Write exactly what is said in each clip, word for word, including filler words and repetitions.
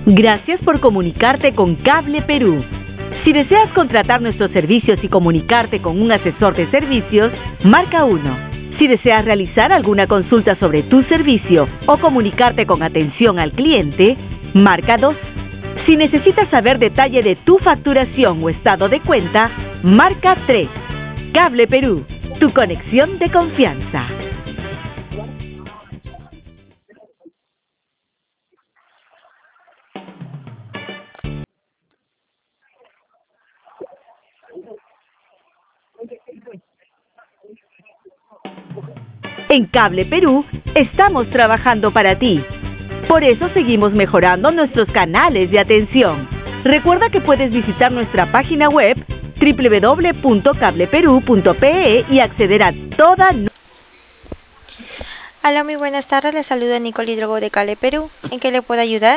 Gracias por comunicarte con Cable Perú. Si deseas contratar nuestros servicios y comunicarte con un asesor de servicios, marca uno. Si deseas realizar alguna consulta sobre tu servicio o comunicarte con atención al cliente, marca dos. Si necesitas saber detalle de tu facturación o estado de cuenta, marca tres. Cable Perú, tu conexión de confianza. En Cable Perú estamos trabajando para ti. Por eso seguimos mejorando nuestros canales de atención. Recuerda que puedes visitar nuestra página web doble u doble u doble u punto cable perú punto pe e y acceder a toda... Hola, muy buenas tardes. Les saluda Nicole Hidrogo de Cable Perú. ¿En qué le puedo ayudar?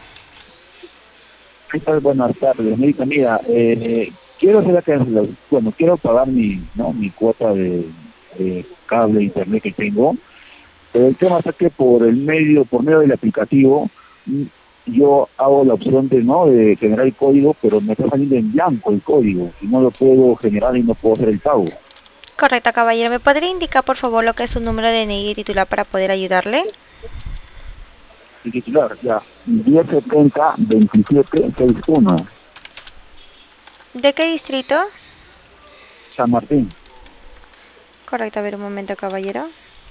¿Qué tal? Buenas tardes, América. Mira, eh, quiero hacer acá, bueno, quiero pagar mi, ¿no? mi cuota de, de cable internet que tengo, pero el tema es que por el medio, por medio del aplicativo, mm, yo hago la opción de, ¿no? de generar el código, pero me está saliendo en blanco el código, y no lo puedo generar y no puedo hacer el pago. Correcto, caballero. ¿Me podría indicar, por favor, lo que es su número de D N I y titular para poder ayudarle? El titular, ya, diez setenta veintisiete sesenta y uno, ¿De qué distrito? San Martín. Correcto, a ver un momento, caballero.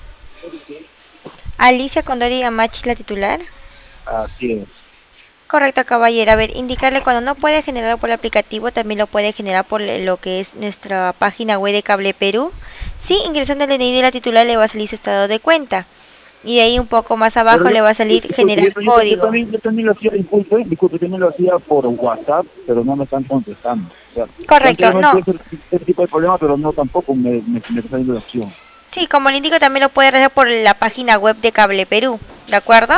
Alicia Condori Amachi, la titular. Así es. Correcto, caballero. A ver, indicarle cuando no puede generarlo por el aplicativo, también lo puede generar por lo que es nuestra página web de Cable Perú. Sí, ingresando el D N I de la titular le va a salir su estado de cuenta. Y de ahí un poco más abajo Pero le yo- va a salir disculpe, generar yo, yo- yo código. también, yo también lo hacía, disculpe, disculpe, yo también lo hacía por WhatsApp, pero no me están contestando. O sea, Correcto, anteriormente no. ese, ese tipo de problema, pero no tampoco me, me, me está saliendo la opción. Sí, como le indico, también lo puede realizar por la página web de Cable Perú. ¿De acuerdo?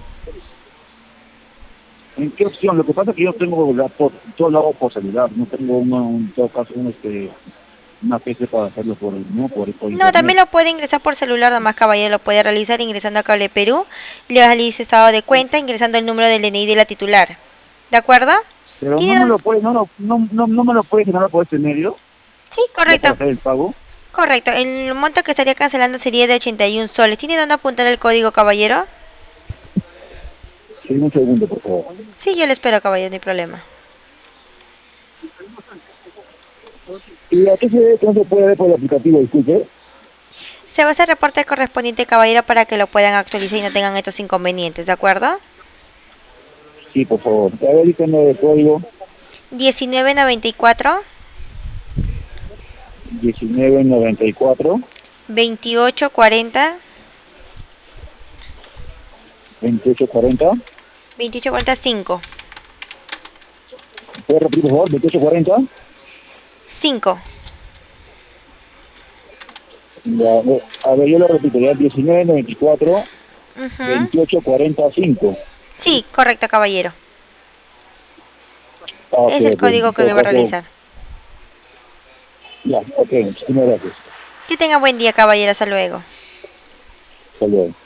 ¿En qué opción? Lo que pasa es que yo tengo la, por, todo lo hago por celular, no tengo una, en todo caso un, este, una P C para hacerlo por, no, por, por No, también internet. lo puede ingresar por celular, nomás caballero, lo puede realizar ingresando a Cable Perú. Le va a salir su estado de cuenta ingresando el número del D N I de la titular. ¿De acuerdo? Pero no ¿Tiene me lo dónde? puede, no, no, no, no, no me lo puede generar por este medio, Sí, ya correcto. para hacer el pago. Correcto. El monto que estaría cancelando sería de ochenta y uno soles. ¿Tiene dónde apuntar el código, caballero? Sí, un segundo, por favor. Sí, yo le espero, caballero, no hay problema. ¿Y a qué se debe que no se puede ver por el aplicativo, disculpe? Se va a hacer reporte correspondiente, caballero, para que lo puedan actualizar y no tengan estos inconvenientes, ¿de acuerdo? Sí, por favor. A ver, dígame el código. diecinueve noventa y cuatro, diecinueve noventa y cuatro, veintiocho cuarenta, veintiocho cuarenta. veintiocho cuarenta y cinco. ¿Puede repetir, por favor? veintiocho cuarenta. cinco. Ya, eh, a ver, yo lo repito, ya diecinueve noventa y cuatro, Ujú. veintiocho cuarenta cinco. Sí, correcto, caballero. Ah, ok, Es el ok. código En que todo le va a caso, realizar. ya, ok, muchísimas gracias. Que tenga buen día, caballero. Hasta luego. Hasta luego.